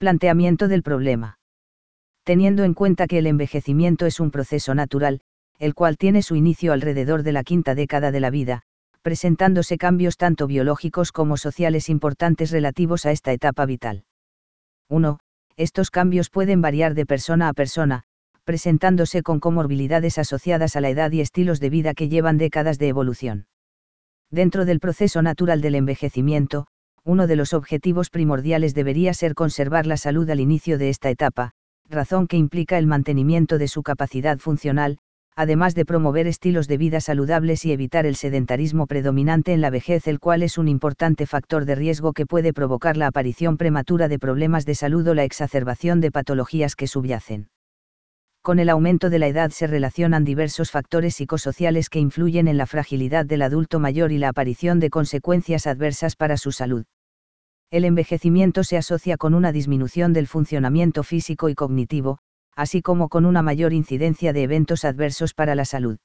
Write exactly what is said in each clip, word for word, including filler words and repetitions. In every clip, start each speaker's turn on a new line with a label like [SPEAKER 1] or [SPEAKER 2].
[SPEAKER 1] Planteamiento del problema. Teniendo en cuenta que el envejecimiento es un proceso natural, el cual tiene su inicio alrededor de la quinta década de la vida, presentándose cambios tanto biológicos como sociales importantes relativos a esta etapa vital. uno. Estos cambios pueden variar de persona a persona, presentándose con comorbilidades asociadas a la edad y estilos de vida que llevan décadas de evolución. Dentro del proceso natural del envejecimiento, uno de los objetivos primordiales debería ser conservar la salud al inicio de esta etapa, razón que implica el mantenimiento de su capacidad funcional, además de promover estilos de vida saludables y evitar el sedentarismo predominante en la vejez, el cual es un importante factor de riesgo que puede provocar la aparición prematura de problemas de salud o la exacerbación de patologías que subyacen. Con el aumento de la edad se relacionan diversos factores psicosociales que influyen en la fragilidad del adulto mayor y la aparición de consecuencias adversas para su salud. El envejecimiento se asocia con una disminución del funcionamiento físico y cognitivo, así como con una mayor incidencia de eventos adversos para la salud.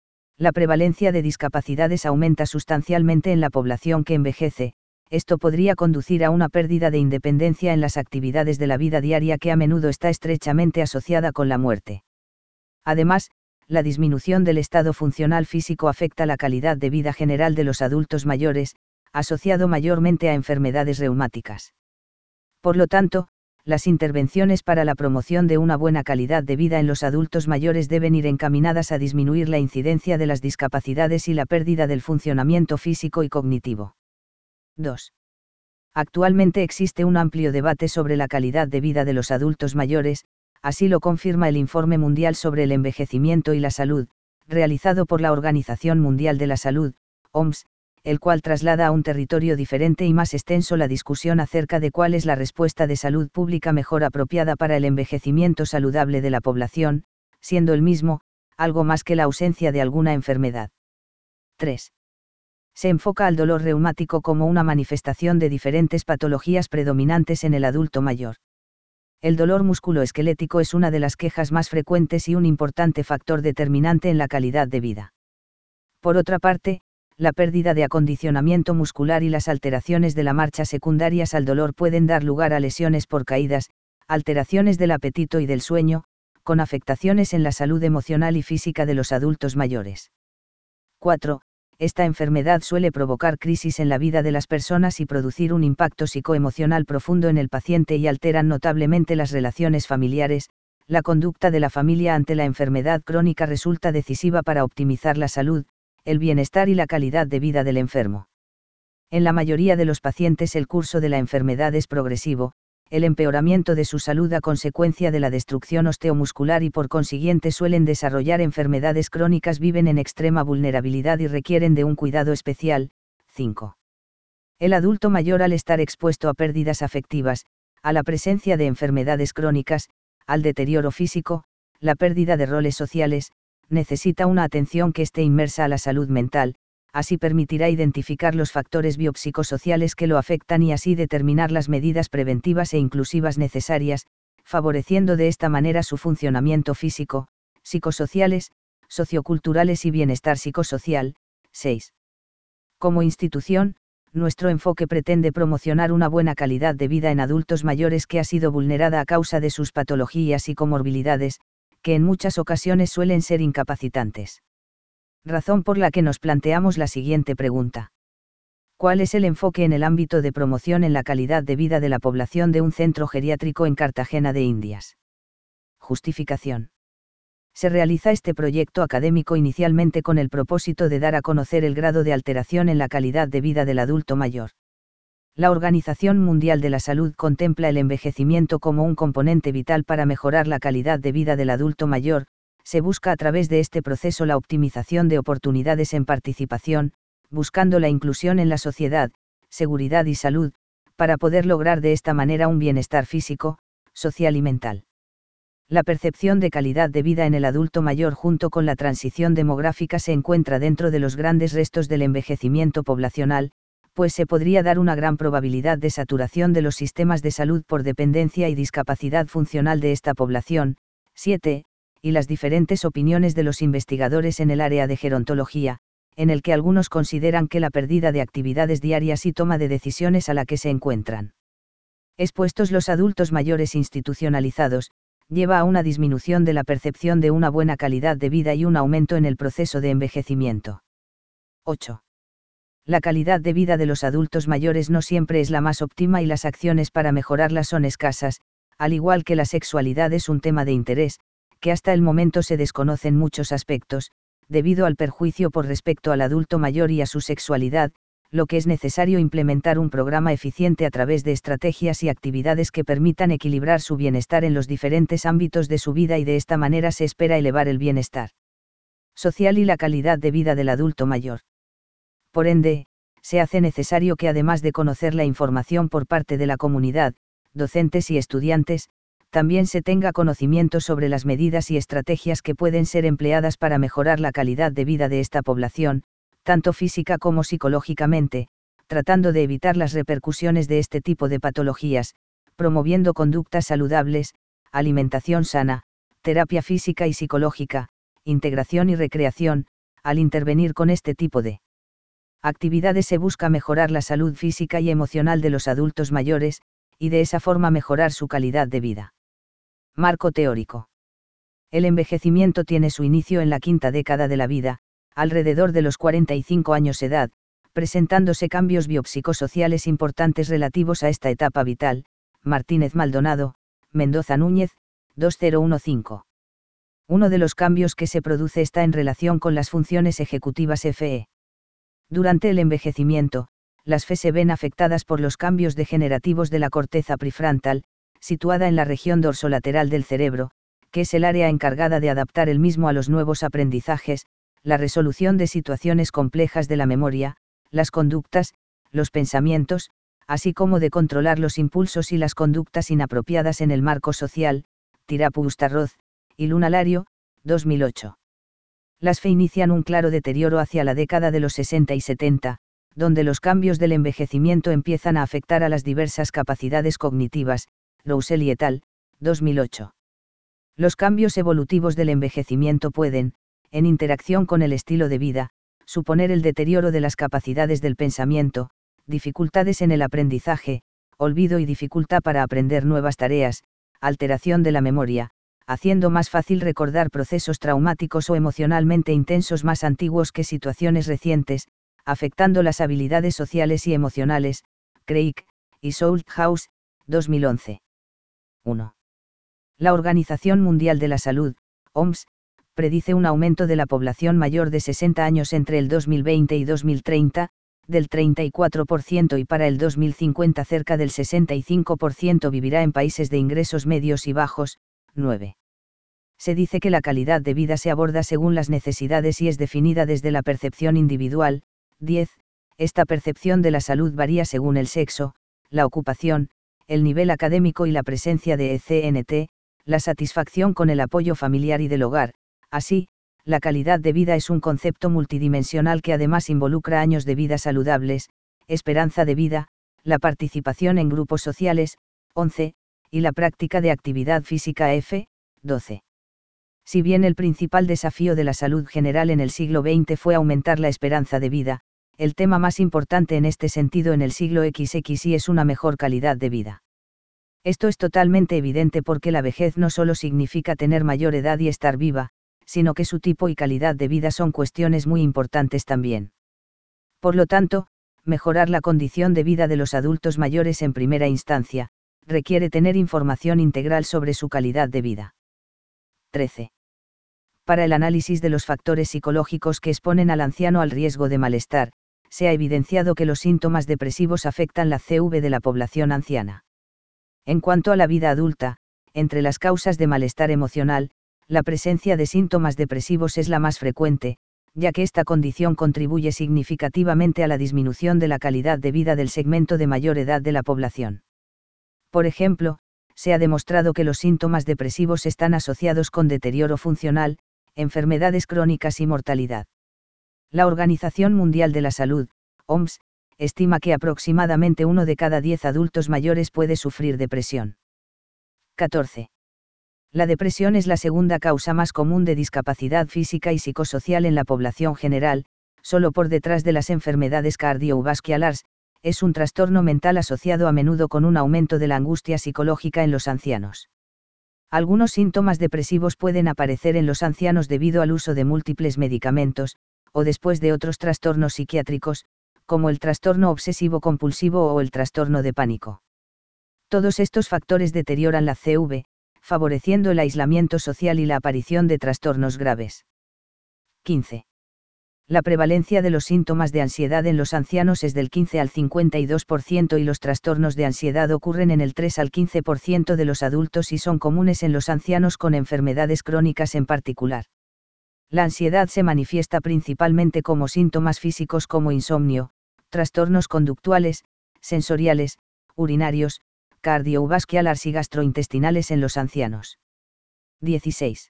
[SPEAKER 1] La prevalencia de discapacidades aumenta sustancialmente en la población que envejece. Esto podría conducir a una pérdida de independencia en las actividades de la vida diaria que a menudo está estrechamente asociada con la muerte. Además, la disminución del estado funcional físico afecta la calidad de vida general de los adultos mayores, asociado mayormente a enfermedades reumáticas. Por lo tanto, las intervenciones para la promoción de una buena calidad de vida en los adultos mayores deben ir encaminadas a disminuir la incidencia de las discapacidades y la pérdida del funcionamiento físico y cognitivo. dos. Actualmente existe un amplio debate sobre la calidad de vida de los adultos mayores, así lo confirma el Informe Mundial sobre el Envejecimiento y la Salud, realizado por la Organización Mundial de la Salud, O M S, el cual traslada a un territorio diferente y más extenso la discusión acerca de cuál es la respuesta de salud pública mejor apropiada para el envejecimiento saludable de la población, siendo el mismo, algo más que la ausencia de alguna enfermedad. tres. Se enfoca al dolor reumático como una manifestación de diferentes patologías predominantes en el adulto mayor. El dolor musculoesquelético es una de las quejas más frecuentes y un importante factor determinante en la calidad de vida. Por otra parte, la pérdida de acondicionamiento muscular y las alteraciones de la marcha secundarias al dolor pueden dar lugar a lesiones por caídas, alteraciones del apetito y del sueño, con afectaciones en la salud emocional y física de los adultos mayores. cuatro. Esta enfermedad suele provocar crisis en la vida de las personas y producir un impacto psicoemocional profundo en el paciente y alteran notablemente las relaciones familiares. La conducta de la familia ante la enfermedad crónica resulta decisiva para optimizar la salud, el bienestar y la calidad de vida del enfermo. En la mayoría de los pacientes el curso de la enfermedad es progresivo, el empeoramiento de su salud a consecuencia de la destrucción osteomuscular y por consiguiente suelen desarrollar enfermedades crónicas, viven en extrema vulnerabilidad y requieren de un cuidado especial. cinco. El adulto mayor, al estar expuesto a pérdidas afectivas, a la presencia de enfermedades crónicas, al deterioro físico, la pérdida de roles sociales, necesita una atención que esté inmersa a la salud mental, así permitirá identificar los factores biopsicosociales que lo afectan y así determinar las medidas preventivas e inclusivas necesarias, favoreciendo de esta manera su funcionamiento físico, psicosociales, socioculturales y bienestar psicosocial. seis. Como institución, nuestro enfoque pretende promocionar una buena calidad de vida en adultos mayores que ha sido vulnerada a causa de sus patologías y comorbilidades, que en muchas ocasiones suelen ser incapacitantes. Razón por la que nos planteamos la siguiente pregunta. ¿Cuál es el enfoque en el ámbito de promoción en la calidad de vida de la población de un centro geriátrico en Cartagena de Indias? Justificación. Se realiza este proyecto académico inicialmente con el propósito de dar a conocer el grado de alteración en la calidad de vida del adulto mayor. La Organización Mundial de la Salud contempla el envejecimiento como un componente vital para mejorar la calidad de vida del adulto mayor. Se busca a través de este proceso la optimización de oportunidades en participación, buscando la inclusión en la sociedad, seguridad y salud, para poder lograr de esta manera un bienestar físico, social y mental. La percepción de calidad de vida en el adulto mayor junto con la transición demográfica se encuentra dentro de los grandes restos del envejecimiento poblacional, pues se podría dar una gran probabilidad de saturación de los sistemas de salud por dependencia y discapacidad funcional de esta población. siete. Y las diferentes opiniones de los investigadores en el área de gerontología, en el que algunos consideran que la pérdida de actividades diarias y toma de decisiones a la que se encuentran Expuestos los adultos mayores institucionalizados, lleva a una disminución de la percepción de una buena calidad de vida y un aumento en el proceso de envejecimiento. ocho. La calidad de vida de los adultos mayores no siempre es la más óptima y las acciones para mejorarla son escasas, al igual que la sexualidad es un tema de interés, que hasta el momento se desconoce en muchos aspectos, debido al perjuicio por respecto al adulto mayor y a su sexualidad, lo que es necesario implementar un programa eficiente a través de estrategias y actividades que permitan equilibrar su bienestar en los diferentes ámbitos de su vida y de esta manera se espera elevar el bienestar social y la calidad de vida del adulto mayor. Por ende, se hace necesario que además de conocer la información por parte de la comunidad, docentes y estudiantes, también se tenga conocimiento sobre las medidas y estrategias que pueden ser empleadas para mejorar la calidad de vida de esta población, tanto física como psicológicamente, tratando de evitar las repercusiones de este tipo de patologías, promoviendo conductas saludables, alimentación sana, terapia física y psicológica, integración y recreación. Al intervenir con este tipo de actividades se busca mejorar la salud física y emocional de los adultos mayores, y de esa forma mejorar su calidad de vida. Marco teórico. El envejecimiento tiene su inicio en la quinta década de la vida, alrededor de los cuarenta y cinco años de edad, presentándose cambios biopsicosociales importantes relativos a esta etapa vital. Martínez Maldonado, Mendoza Núñez, dos mil quince. Uno de los cambios que se produce está en relación con las funciones ejecutivas F E. Durante el envejecimiento, las F E se ven afectadas por los cambios degenerativos de la corteza prefrontal, situada en la región dorsolateral del cerebro, que es el área encargada de adaptar el mismo a los nuevos aprendizajes, la resolución de situaciones complejas de la memoria, las conductas, los pensamientos, así como de controlar los impulsos y las conductas inapropiadas en el marco social. Tirapu Ustarroz y Luna Lario, dos mil ocho. Las F E inician un claro deterioro hacia la década de los sesenta y setenta, donde los cambios del envejecimiento empiezan a afectar a las diversas capacidades cognitivas. Roussel y et al., dos mil ocho. Los cambios evolutivos del envejecimiento pueden, en interacción con el estilo de vida, suponer el deterioro de las capacidades del pensamiento, dificultades en el aprendizaje, olvido y dificultad para aprender nuevas tareas, alteración de la memoria, haciendo más fácil recordar procesos traumáticos o emocionalmente intensos más antiguos que situaciones recientes, afectando las habilidades sociales y emocionales. Craig y House, dos mil once. uno. La Organización Mundial de la Salud, O M S, predice un aumento de la población mayor de sesenta años entre el dos mil veinte y dos mil treinta, del treinta y cuatro por ciento y para el dos mil cincuenta cerca del sesenta y cinco por ciento vivirá en países de ingresos medios y bajos. nueve. Se dice que la calidad de vida se aborda según las necesidades y es definida desde la percepción individual. diez. Esta percepción de la salud varía según el sexo, la ocupación, el nivel académico y la presencia de E C N T, la satisfacción con el apoyo familiar y del hogar. Así, la calidad de vida es un concepto multidimensional que además involucra años de vida saludables, esperanza de vida, la participación en grupos sociales. once, y la práctica de actividad física F. doce. Si bien el principal desafío de la salud general en el siglo veinte fue aumentar la esperanza de vida, el tema más importante en este sentido en el siglo veinte es una mejor calidad de vida. Esto es totalmente evidente porque la vejez no solo significa tener mayor edad y estar viva, sino que su tipo y calidad de vida son cuestiones muy importantes también. Por lo tanto, mejorar la condición de vida de los adultos mayores en primera instancia, requiere tener información integral sobre su calidad de vida. trece. Para el análisis de los factores psicológicos que exponen al anciano al riesgo de malestar, se ha evidenciado que los síntomas depresivos afectan la C V de la población anciana. En cuanto a la vida adulta, entre las causas de malestar emocional, la presencia de síntomas depresivos es la más frecuente, ya que esta condición contribuye significativamente a la disminución de la calidad de vida del segmento de mayor edad de la población. Por ejemplo, se ha demostrado que los síntomas depresivos están asociados con deterioro funcional, enfermedades crónicas y mortalidad. La Organización Mundial de la Salud, O M S, estima que aproximadamente uno de cada diez adultos mayores puede sufrir depresión. catorce. La depresión es la segunda causa más común de discapacidad física y psicosocial en la población general, solo por detrás de las enfermedades cardiovasculares, es un trastorno mental asociado a menudo con un aumento de la angustia psicológica en los ancianos. Algunos síntomas depresivos pueden aparecer en los ancianos debido al uso de múltiples medicamentos, o después de otros trastornos psiquiátricos, como el trastorno obsesivo-compulsivo o el trastorno de pánico. Todos estos factores deterioran la C V, favoreciendo el aislamiento social y la aparición de trastornos graves. quince. La prevalencia de los síntomas de ansiedad en los ancianos es del quince al cincuenta y dos por ciento y los trastornos de ansiedad ocurren en el tres al quince por ciento de los adultos y son comunes en los ancianos con enfermedades crónicas en particular. La ansiedad se manifiesta principalmente como síntomas físicos como insomnio, trastornos conductuales, sensoriales, urinarios, cardiovasculares y gastrointestinales en los ancianos. dieciséis.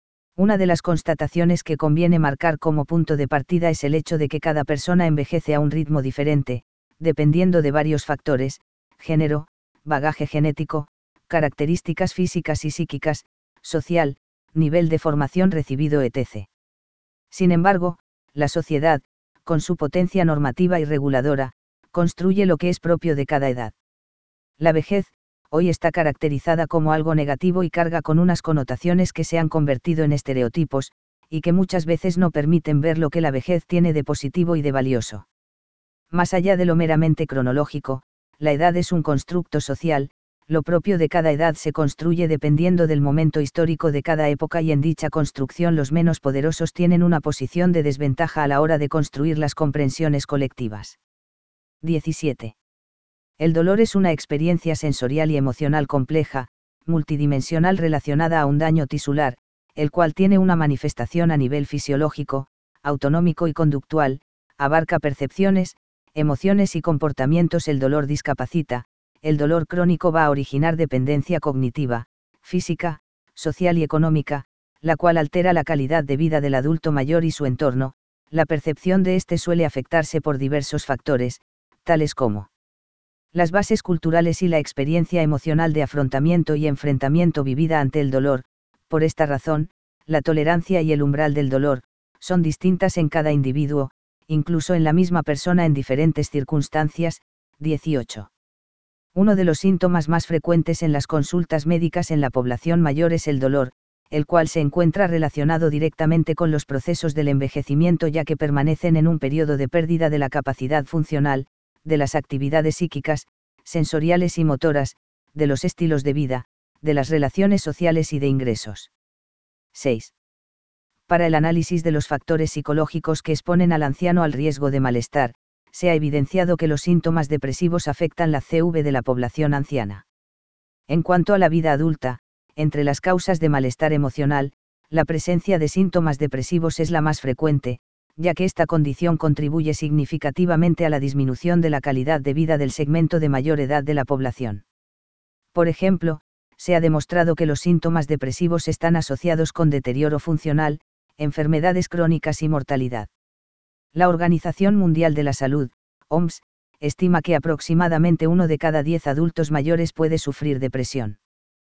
[SPEAKER 1] Una de las constataciones que conviene marcar como punto de partida es el hecho de que cada persona envejece a un ritmo diferente, dependiendo de varios factores: género, bagaje genético, características físicas y psíquicas, social, nivel de formación recibido, etcétera. Sin embargo, la sociedad, con su potencia normativa y reguladora, construye lo que es propio de cada edad. La vejez, hoy está caracterizada como algo negativo y carga con unas connotaciones que se han convertido en estereotipos, y que muchas veces no permiten ver lo que la vejez tiene de positivo y de valioso. Más allá de lo meramente cronológico, la edad es un constructo social, lo propio de cada edad se construye dependiendo del momento histórico de cada época y en dicha construcción los menos poderosos tienen una posición de desventaja a la hora de construir las comprensiones colectivas. diecisiete. El dolor es una experiencia sensorial y emocional compleja, multidimensional relacionada a un daño tisular, el cual tiene una manifestación a nivel fisiológico, autonómico y conductual, abarca percepciones, emociones y comportamientos. El dolor discapacita, el dolor crónico va a originar dependencia cognitiva, física, social y económica, la cual altera la calidad de vida del adulto mayor y su entorno. La percepción de éste suele afectarse por diversos factores, tales como las bases culturales y la experiencia emocional de afrontamiento y enfrentamiento vivida ante el dolor. Por esta razón, la tolerancia y el umbral del dolor son distintas en cada individuo, incluso en la misma persona en diferentes circunstancias. dieciocho. Uno de los síntomas más frecuentes en las consultas médicas en la población mayor es el dolor, el cual se encuentra relacionado directamente con los procesos del envejecimiento, ya que permanecen en un periodo de pérdida de la capacidad funcional, de las actividades psíquicas, sensoriales y motoras, de los estilos de vida, de las relaciones sociales y de ingresos. seis. Para el análisis de los factores psicológicos que exponen al anciano al riesgo de malestar, se ha evidenciado que los síntomas depresivos afectan la C V de la población anciana. En cuanto a la vida adulta, entre las causas de malestar emocional, la presencia de síntomas depresivos es la más frecuente, ya que esta condición contribuye significativamente a la disminución de la calidad de vida del segmento de mayor edad de la población. Por ejemplo, se ha demostrado que los síntomas depresivos están asociados con deterioro funcional, enfermedades crónicas y mortalidad. La Organización Mundial de la Salud, O M S, estima que aproximadamente uno de cada diez adultos mayores puede sufrir depresión.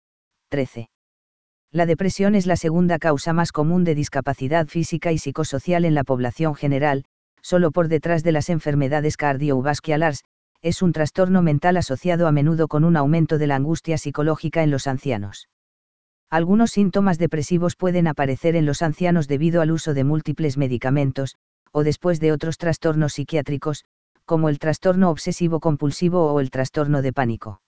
[SPEAKER 1] trece. La depresión es la segunda causa más común de discapacidad física y psicosocial en la población general, solo por detrás de las enfermedades cardiovasculares. Es un trastorno mental asociado a menudo con un aumento de la angustia psicológica en los ancianos. Algunos síntomas depresivos pueden aparecer en los ancianos debido al uso de múltiples medicamentos, o después de otros trastornos psiquiátricos, como el trastorno obsesivo-compulsivo o el trastorno de pánico.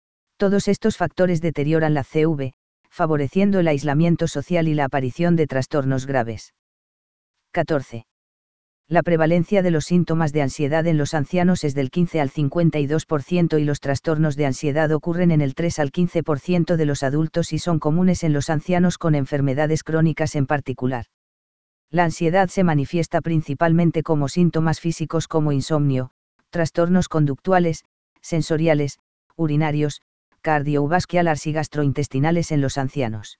[SPEAKER 1] Todos estos factores deterioran la C V, favoreciendo el aislamiento social y la aparición de trastornos graves. catorce. La prevalencia de los síntomas de ansiedad en los ancianos es del quince al cincuenta y dos por ciento y los trastornos de ansiedad ocurren en el tres al quince por ciento de los adultos y son comunes en los ancianos con enfermedades crónicas en particular. La ansiedad se manifiesta principalmente como síntomas físicos como insomnio, trastornos conductuales, sensoriales, urinarios, cardiovasculares y gastrointestinales en los ancianos.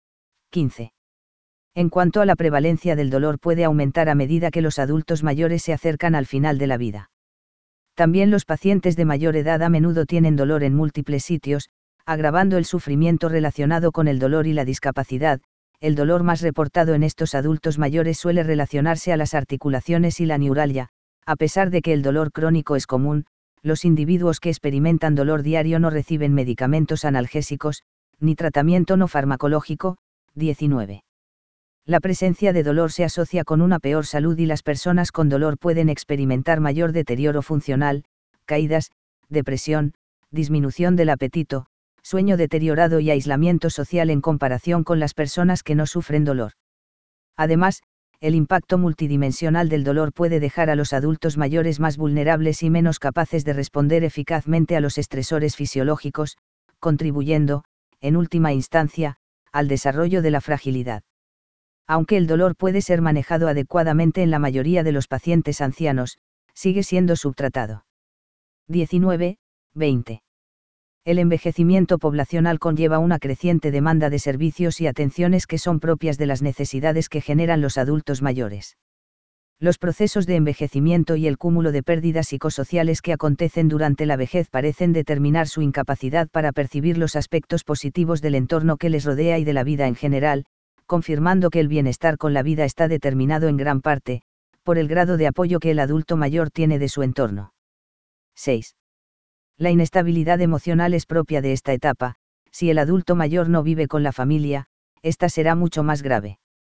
[SPEAKER 1] quince. En cuanto a la prevalencia del dolor, puede aumentar a medida que los adultos mayores se acercan al final de la vida. También los pacientes de mayor edad a menudo tienen dolor en múltiples sitios, agravando el sufrimiento relacionado con el dolor y la discapacidad. El dolor más reportado en estos adultos mayores suele relacionarse a las articulaciones y la neuralgia. A pesar de que el dolor crónico es común, Los individuos que experimentan dolor diario no reciben medicamentos analgésicos, ni tratamiento no farmacológico. diecinueve. La presencia de dolor se asocia con una peor salud y las personas con dolor pueden experimentar mayor deterioro funcional, caídas, depresión, disminución del apetito, sueño deteriorado y aislamiento social en comparación con las personas que no sufren dolor. Además, el impacto multidimensional del dolor puede dejar a los adultos mayores más vulnerables y menos capaces de responder eficazmente a los estresores fisiológicos, contribuyendo, en última instancia, al desarrollo de la fragilidad. Aunque el dolor puede ser manejado adecuadamente en la mayoría de los pacientes ancianos, sigue siendo subtratado. diecinueve, veinte. El envejecimiento poblacional conlleva una creciente demanda de servicios y atenciones que son propias de las necesidades que generan los adultos mayores. Los procesos de envejecimiento y el cúmulo de pérdidas psicosociales que acontecen durante la vejez parecen determinar su incapacidad para percibir los aspectos positivos del entorno que les rodea y de la vida en general, confirmando que el bienestar con la vida está determinado en gran parte, por el grado de apoyo que el adulto mayor tiene de su entorno. seis. La inestabilidad emocional es propia de esta etapa. Si el adulto mayor no vive con la familia, esta será mucho más grave.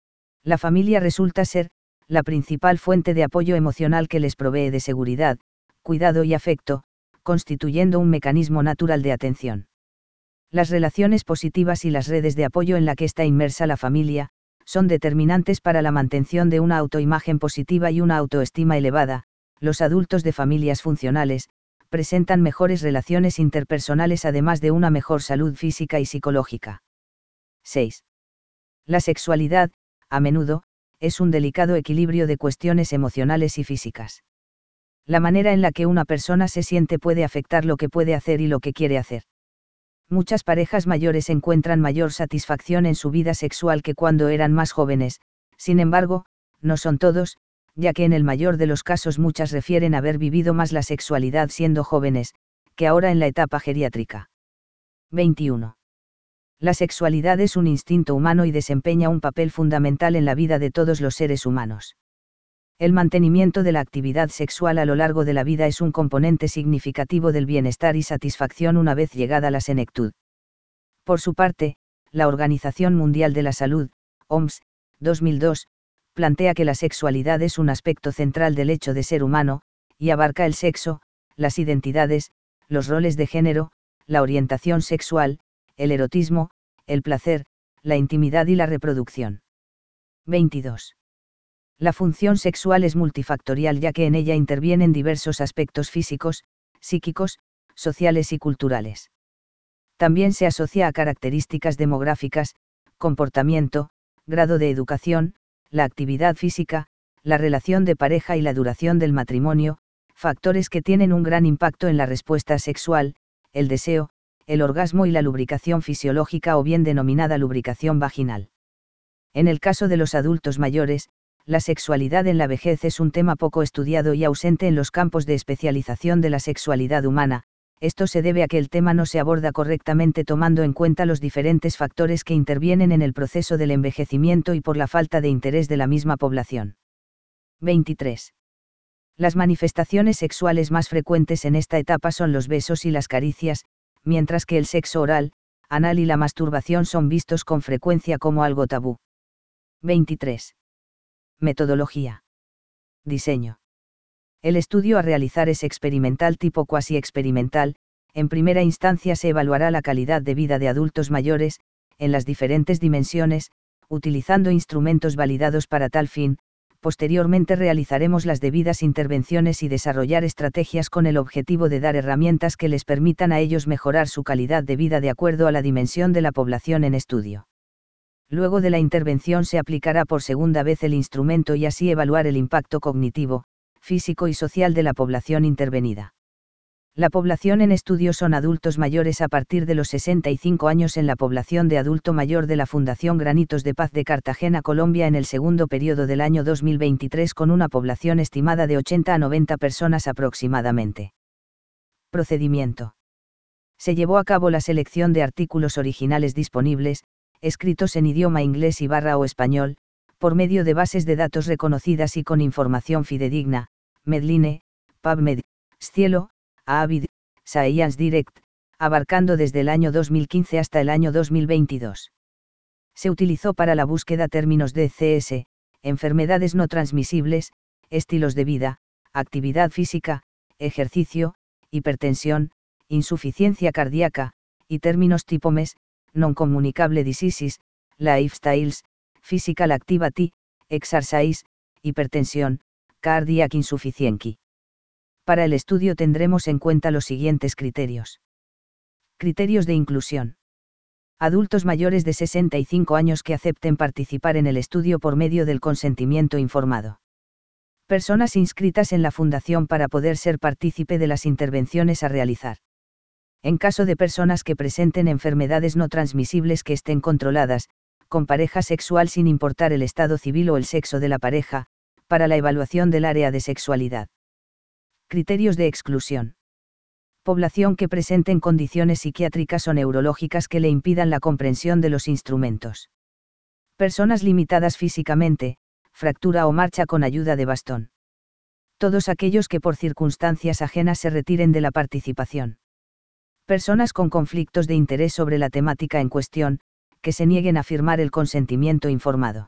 [SPEAKER 1] La familia resulta ser la principal fuente de apoyo emocional que les provee de seguridad, cuidado y afecto, constituyendo un mecanismo natural de atención. Las relaciones positivas y las redes de apoyo en la que está inmersa la familia, son determinantes para la mantención de una autoimagen positiva y una autoestima elevada. Los adultos de familias funcionales presentan mejores relaciones interpersonales además de una mejor salud física y psicológica. seis. La sexualidad, a menudo, es un delicado equilibrio de cuestiones emocionales y físicas. La manera en la que una persona se siente puede afectar lo que puede hacer y lo que quiere hacer. Muchas parejas mayores encuentran mayor satisfacción en su vida sexual que cuando eran más jóvenes, sin embargo, no son todos, ya que en el mayor de los casos muchas refieren haber vivido más la sexualidad siendo jóvenes, que ahora en la etapa geriátrica. veintiuno. La sexualidad es un instinto humano y desempeña un papel fundamental en la vida de todos los seres humanos. El mantenimiento de la actividad sexual a lo largo de la vida es un componente significativo del bienestar y satisfacción una vez llegada la senectud. Por su parte, la Organización Mundial de la Salud, O M S, dos mil dos, plantea que la sexualidad es un aspecto central del hecho de ser humano, y abarca el sexo, las identidades, los roles de género, la orientación sexual, el erotismo, el placer, la intimidad y la reproducción. veintidós. La función sexual es multifactorial ya que en ella intervienen diversos aspectos físicos, psíquicos, sociales y culturales. También se asocia a características demográficas, comportamiento, grado de educación, la actividad física, la relación de pareja y la duración del matrimonio, factores que tienen un gran impacto en la respuesta sexual, el deseo, el orgasmo y la lubricación fisiológica o bien denominada lubricación vaginal. En el caso de los adultos mayores, la sexualidad en la vejez es un tema poco estudiado y ausente en los campos de especialización de la sexualidad humana. Esto se debe a que el tema no se aborda correctamente tomando en cuenta los diferentes factores que intervienen en el proceso del envejecimiento y por la falta de interés de la misma población. veintitrés. Las manifestaciones sexuales más frecuentes en esta etapa son los besos y las caricias, mientras que el sexo oral, anal y la masturbación son vistos con frecuencia como algo tabú. veintitrés. Metodología. Diseño. El estudio a realizar es experimental tipo cuasi experimental. En primera instancia se evaluará la calidad de vida de adultos mayores, en las diferentes dimensiones, utilizando instrumentos validados para tal fin. Posteriormente realizaremos las debidas intervenciones y desarrollar estrategias con el objetivo de dar herramientas que les permitan a ellos mejorar su calidad de vida de acuerdo a la dimensión de la población en estudio. Luego de la intervención se aplicará por segunda vez el instrumento y así evaluar el impacto cognitivo, físico y social de la población intervenida. La población en estudio son adultos mayores a partir de los sesenta y cinco años en la población de adulto mayor de la Fundación Granitos de Paz de Cartagena, Colombia en el segundo periodo del año dos mil veintitrés con una población estimada de ochenta a noventa personas aproximadamente. Procedimiento. Se llevó a cabo la selección de artículos originales disponibles, escritos en idioma inglés y barra o español, por medio de bases de datos reconocidas y con información fidedigna, Medline, PubMed, Scielo, a Avid Science Direct, abarcando desde el año dos mil quince hasta el año dos mil veintidós. Se utilizó para la búsqueda términos D C S, enfermedades no transmisibles, estilos de vida, actividad física, ejercicio, hipertensión, insuficiencia cardíaca, y términos tipo M E S, non-communicable diseases, lifestyles, physical activity, exercise, hipertensión, cardiac insufficiency. Para el estudio tendremos en cuenta los siguientes criterios. Criterios de inclusión. Adultos mayores de sesenta y cinco años que acepten participar en el estudio por medio del consentimiento informado. Personas inscritas en la Fundación para poder ser partícipe de las intervenciones a realizar. En caso de personas que presenten enfermedades no transmisibles que estén controladas, con pareja sexual sin importar el estado civil o el sexo de la pareja, para la evaluación del área de sexualidad. Criterios de exclusión. Población que presenten condiciones psiquiátricas o neurológicas que le impidan la comprensión de los instrumentos. Personas limitadas físicamente, fractura o marcha con ayuda de bastón. Todos aquellos que por circunstancias ajenas se retiren de la participación. Personas con conflictos de interés sobre la temática en cuestión, que se nieguen a firmar el consentimiento informado.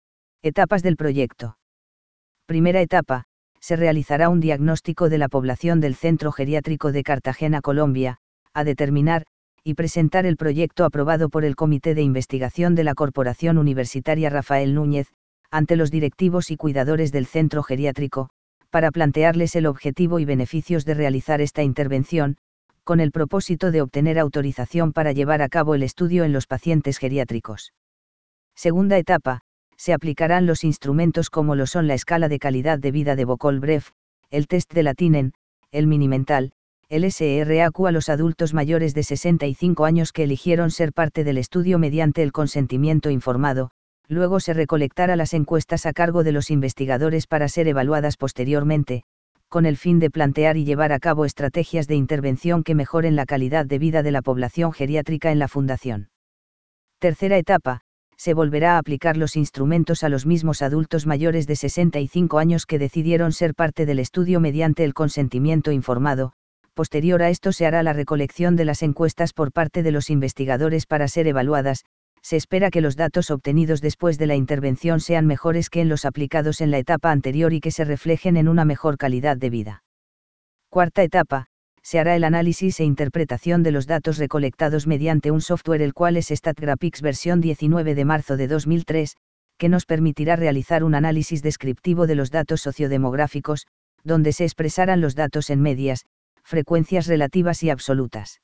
[SPEAKER 1] Etapas del proyecto. Primera etapa. Se realizará un diagnóstico de la población del Centro Geriátrico de Cartagena, Colombia, a determinar, y presentar el proyecto aprobado por el Comité de Investigación de la Corporación Universitaria Rafael Núñez, ante los directivos y cuidadores del centro geriátrico, para plantearles el objetivo y beneficios de realizar esta intervención, con el propósito de obtener autorización para llevar a cabo el estudio en los pacientes geriátricos. Segunda etapa. Se aplicarán los instrumentos como lo son la escala de calidad de vida de Bocol-Breff, el test de la Tinen, el Minimental, el S R A Q a los adultos mayores de sesenta y cinco años que eligieron ser parte del estudio mediante el consentimiento informado. Luego se recolectará las encuestas a cargo de los investigadores para ser evaluadas posteriormente, con el fin de plantear y llevar a cabo estrategias de intervención que mejoren la calidad de vida de la población geriátrica en la Fundación. Tercera etapa. Se volverá a aplicar los instrumentos a los mismos adultos mayores de sesenta y cinco años que decidieron ser parte del estudio mediante el consentimiento informado. Posterior a esto se hará la recolección de las encuestas por parte de los investigadores para ser evaluadas. Se espera que los datos obtenidos después de la intervención sean mejores que en los aplicados en la etapa anterior y que se reflejen en una mejor calidad de vida. Cuarta etapa. Se hará el análisis e interpretación de los datos recolectados mediante un software el cual es StatGraphics versión diecinueve de marzo de dos mil tres, que nos permitirá realizar un análisis descriptivo de los datos sociodemográficos, donde se expresarán los datos en medias, frecuencias relativas y absolutas.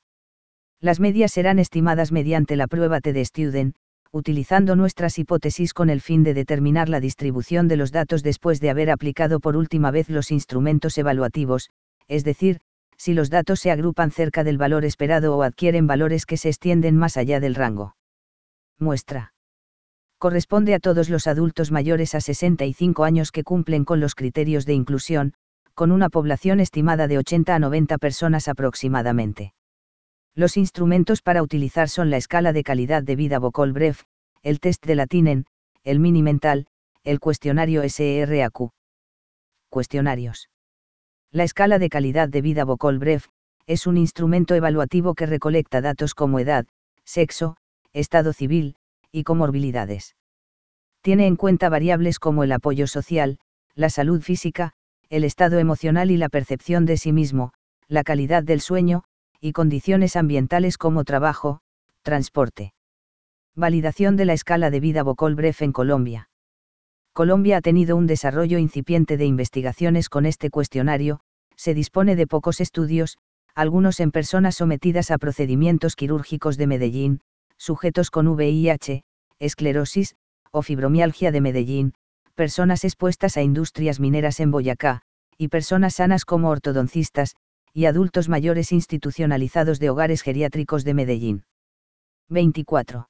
[SPEAKER 1] Las medias serán estimadas mediante la prueba T-D-Student, utilizando nuestras hipótesis con el fin de determinar la distribución de los datos después de haber aplicado por última vez los instrumentos evaluativos, es decir, si los datos se agrupan cerca del valor esperado o adquieren valores que se extienden más allá del rango. Muestra. Corresponde a todos los adultos mayores a sesenta y cinco años que cumplen con los criterios de inclusión, con una población estimada de ochenta a noventa personas aproximadamente. Los instrumentos para utilizar son la escala de calidad de vida Bocol-Breff, el test de la Tinen, el Minimental, el cuestionario S R A Q. Cuestionarios. La escala de calidad de vida Bocol-Breff es un instrumento evaluativo que recolecta datos como edad, sexo, estado civil, y comorbilidades. Tiene en cuenta variables como el apoyo social, la salud física, el estado emocional y la percepción de sí mismo, la calidad del sueño, y condiciones ambientales como trabajo, transporte. Validación de la escala de vida Bocol-Breff en Colombia. Colombia ha tenido un desarrollo incipiente de investigaciones con este cuestionario, se dispone de pocos estudios, algunos en personas sometidas a procedimientos quirúrgicos de Medellín, sujetos con V I H, esclerosis, o fibromialgia de Medellín, personas expuestas a industrias mineras en Boyacá, y personas sanas como ortodoncistas, y adultos mayores institucionalizados de hogares geriátricos de Medellín. veinticuatro.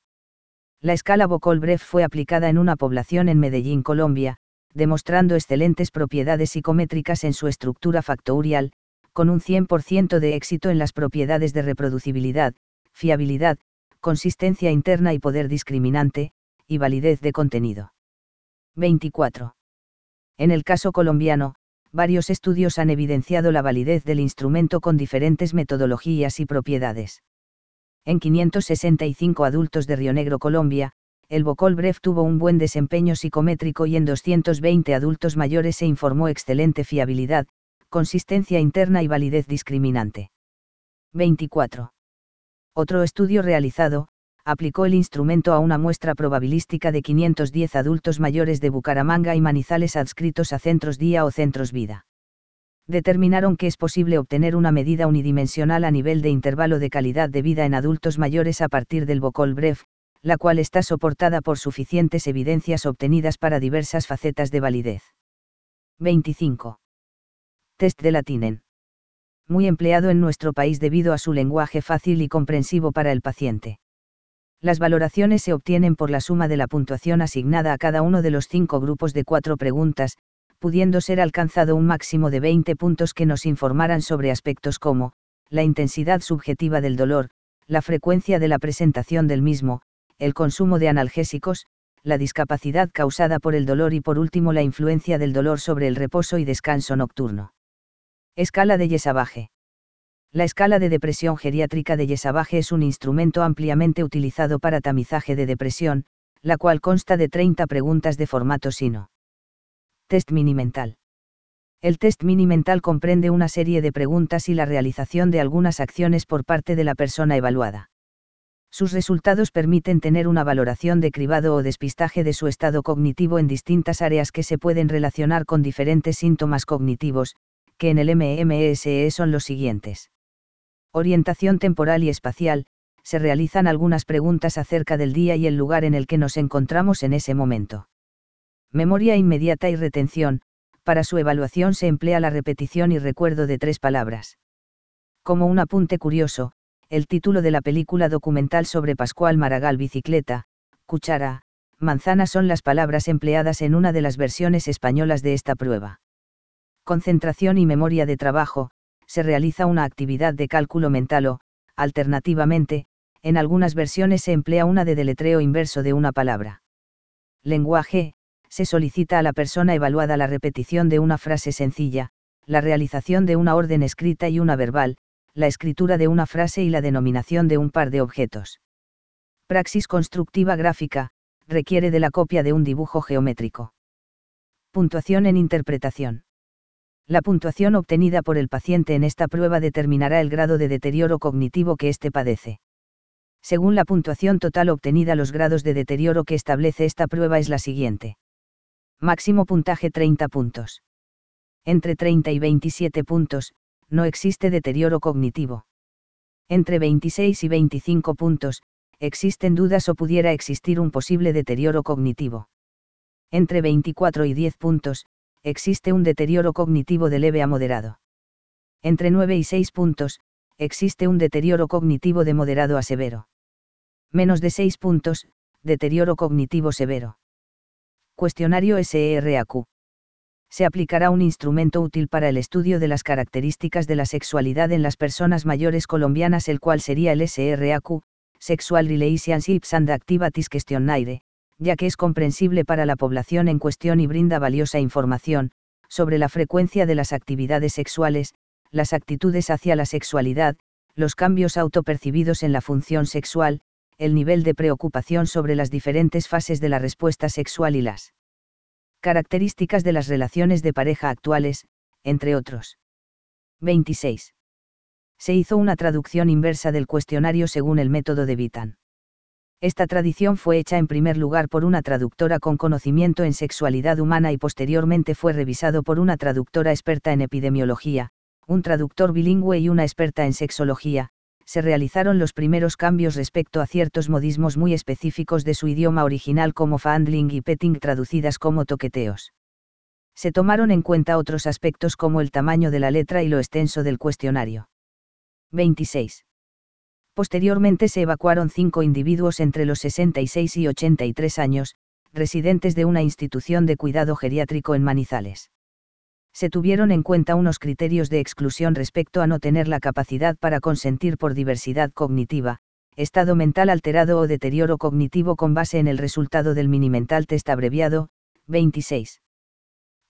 [SPEAKER 1] La escala Bocol-Breff fue aplicada en una población en Medellín, Colombia, demostrando excelentes propiedades psicométricas en su estructura factorial, con un cien por ciento de éxito en las propiedades de reproducibilidad, fiabilidad, consistencia interna y poder discriminante, y validez de contenido. veinticuatro. En el caso colombiano, varios estudios han evidenciado la validez del instrumento con diferentes metodologías y propiedades. En quinientos sesenta y cinco adultos de Río Negro, Colombia, el Bocol-Brev tuvo un buen desempeño psicométrico y en doscientos veinte adultos mayores se informó excelente fiabilidad, consistencia interna y validez discriminante. veinticuatro. Otro estudio realizado, aplicó el instrumento a una muestra probabilística de quinientos diez adultos mayores de Bucaramanga y Manizales adscritos a centros día o centros vida. Determinaron que es posible obtener una medida unidimensional a nivel de intervalo de calidad de vida en adultos mayores a partir del Bocol-Brev, la cual está soportada por suficientes evidencias obtenidas para diversas facetas de validez. veinticinco. Test de Latinen. Muy empleado en nuestro país debido a su lenguaje fácil y comprensivo para el paciente. Las valoraciones se obtienen por la suma de la puntuación asignada a cada uno de los cinco grupos de cuatro preguntas, pudiendo ser alcanzado un máximo de veinte puntos que nos informaran sobre aspectos como, la intensidad subjetiva del dolor, la frecuencia de la presentación del mismo, el consumo de analgésicos, la discapacidad causada por el dolor y por último la influencia del dolor sobre el reposo y descanso nocturno. Escala de Yesabage. La escala de depresión geriátrica de Yesabage es un instrumento ampliamente utilizado para tamizaje de depresión, la cual consta de treinta preguntas de formato sino. Test mini-mental. El test mini-mental comprende una serie de preguntas y la realización de algunas acciones por parte de la persona evaluada. Sus resultados permiten tener una valoración de cribado o despistaje de su estado cognitivo en distintas áreas que se pueden relacionar con diferentes síntomas cognitivos, que en el M M S E son los siguientes. Orientación temporal y espacial, se realizan algunas preguntas acerca del día y el lugar en el que nos encontramos en ese momento. Memoria inmediata y retención, para su evaluación se emplea la repetición y recuerdo de tres palabras. Como un apunte curioso, el título de la película documental sobre Pascual Maragall bicicleta, cuchara, manzana son las palabras empleadas en una de las versiones españolas de esta prueba. Concentración y memoria de trabajo, se realiza una actividad de cálculo mental o, alternativamente, en algunas versiones se emplea una de deletreo inverso de una palabra. Lenguaje, se solicita a la persona evaluada la repetición de una frase sencilla, la realización de una orden escrita y una verbal, la escritura de una frase y la denominación de un par de objetos. Praxis constructiva gráfica, requiere de la copia de un dibujo geométrico. Puntuación en interpretación. La puntuación obtenida por el paciente en esta prueba determinará el grado de deterioro cognitivo que éste padece. Según la puntuación total obtenida, los grados de deterioro que establece esta prueba es la siguiente. Máximo puntaje treinta puntos. Entre treinta y veintisiete puntos, no existe deterioro cognitivo. Entre veintiséis y veinticinco puntos, existen dudas o pudiera existir un posible deterioro cognitivo. Entre veinticuatro y diez puntos, existe un deterioro cognitivo de leve a moderado. Entre nueve y seis puntos, existe un deterioro cognitivo de moderado a severo. Menos de seis puntos, deterioro cognitivo severo. Cuestionario S E R A Q. Se aplicará un instrumento útil para el estudio de las características de la sexualidad en las personas mayores colombianas, el cual sería el S E R A Q, Sexual Relationships and Activities Questionnaire, ya que es comprensible para la población en cuestión y brinda valiosa información sobre la frecuencia de las actividades sexuales, las actitudes hacia la sexualidad, los cambios autopercibidos en la función sexual, el nivel de preocupación sobre las diferentes fases de la respuesta sexual y las características de las relaciones de pareja actuales, entre otros. veintiséis. Se hizo una traducción inversa del cuestionario según el método de Vitan. Esta tradición fue hecha en primer lugar por una traductora con conocimiento en sexualidad humana y posteriormente fue revisado por una traductora experta en epidemiología, un traductor bilingüe y una experta en sexología. Se realizaron los primeros cambios respecto a ciertos modismos muy específicos de su idioma original como fandling y petting traducidas como toqueteos. Se tomaron en cuenta otros aspectos como el tamaño de la letra y lo extenso del cuestionario. veintiséis. Posteriormente se evacuaron cinco individuos entre los sesenta y seis y ochenta y tres años, residentes de una institución de cuidado geriátrico en Manizales. Se tuvieron en cuenta unos criterios de exclusión respecto a no tener la capacidad para consentir por diversidad cognitiva, estado mental alterado o deterioro cognitivo con base en el resultado del mini-mental test abreviado, veintiséis.